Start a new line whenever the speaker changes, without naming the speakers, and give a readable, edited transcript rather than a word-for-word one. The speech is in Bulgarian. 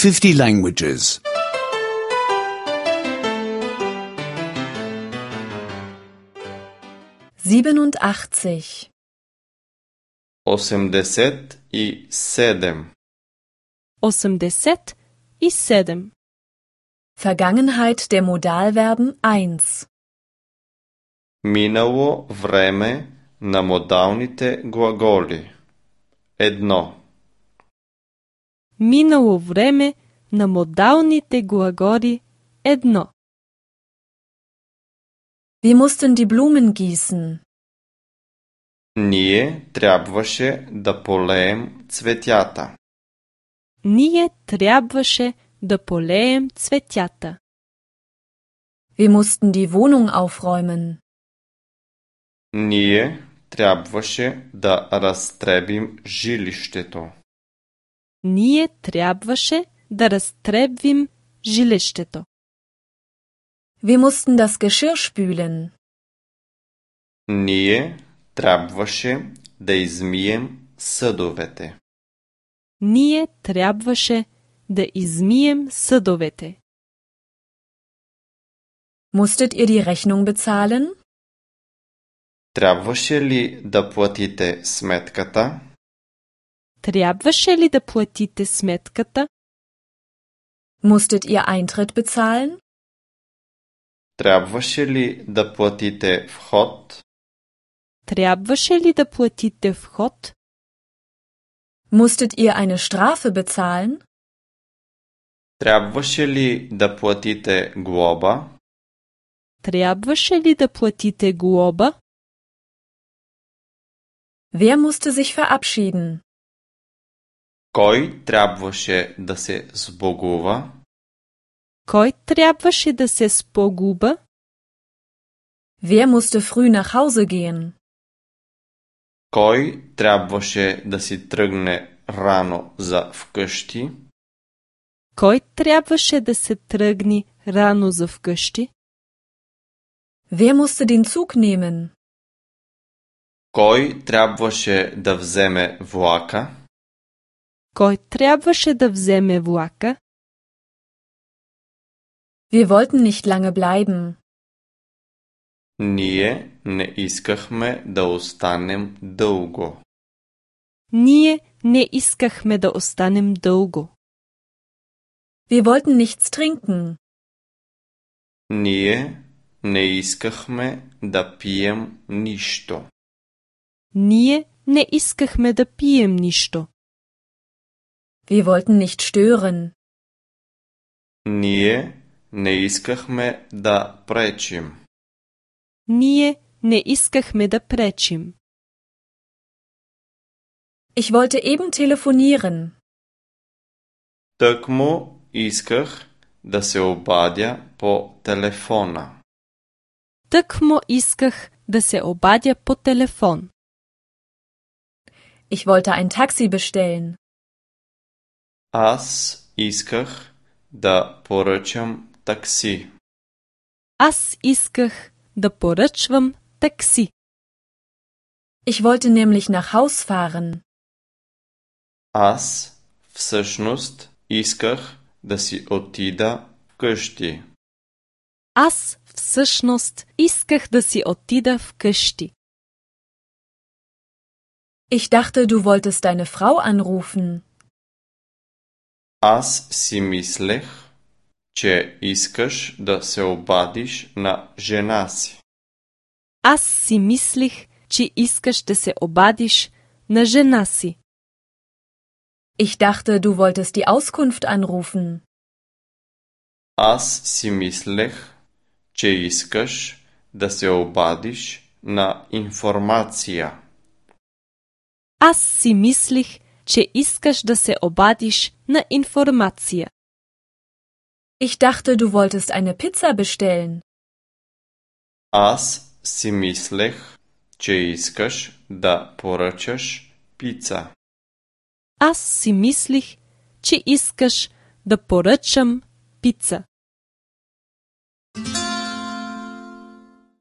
50 languages.
87.
87.
87.
Vergangenheit der Modalverben 1.
Минало време на модалните глаголи. 1.
Минало време на модалните глаголи 1.
Wir mussten die Blumen gießen.
Ние трябваше да полеем цветята.
Ние трябваше да полеем цветята.
Wir mussten die Wohnung aufräumen.
Ние трябваше да разтребим жилището.
Ние трябваше да разтребвим жилището.
Wir mussten das Geschirr spülen.
Ние трябваше да измием съдовете.
Ние трябваше да измием съдовете.
Musstet ihr die Rechnung bezahlen?
Трябваше ли да платите сметката?
Трябваше ли да платите сметката?
Musstet ihr Eintritt bezahlen?
Трябваше ли да платите вход?
Трябваше ли да платите вход?
Musstet ihr eine Strafe bezahlen?
Трябваше ли да платите глоба?
Трябваше ли да платите глоба?
Wer musste sich verabschieden?
Кой трябваше да се сбогува?
Кой трябваше да се спогуба?
Wer musste früh nach Hause gehen?
Кой трябваше да си тръгне рано за вкъщи?
Кой трябваше да се тръгне рано за вкъщи?
Wer musste den Zug nehmen?
Кой трябваше да вземе влака?
Кой трябваше да вземе влака?
Wir wollten nicht lange bleiben.
Ние не искахме да останем дълго.
Ние не искахме да останем дълго.
Wir wollten nichts trinken.
Ние не искахме да пием нищо.
Ние не искахме да пием нищо.
Wir wollten nicht stören.
Ние не искахме да пречим.
Ние не искахме да пречим.
Ich wollte eben telefonieren.
Тъкмо исках да се обадя по телефона.
Тъкмо исках да се обадя по телефон.
Ich wollte ein Taxi bestellen.
Аз исках да поръчам такси.
Аз исках да поръчвам такси.
Ich wollte nämlich nach Haus fahren.
Аз всъщност исках да си отида вкъщи.
Аз всъщност исках да си отида вкъщи.
Ich dachte, du wolltest deine Frau anrufen.
Аз си мислех, че искаш да се обадиш на жена си.
Аз си мислих, че искаш да се обадиш на жена си.
Ich dachte, du wolltest die Auskunft anrufen.
Аз си мислех, че искаш да се обадиш на информация.
Аз си мислих, че искаш да се обадиш на информация.
Ich dachte, du wolltest eine Pizza bestellen.
Аз си мислех, че искаш да поръчаш пица.
Аз си мислих, че искаш да поръчам пица.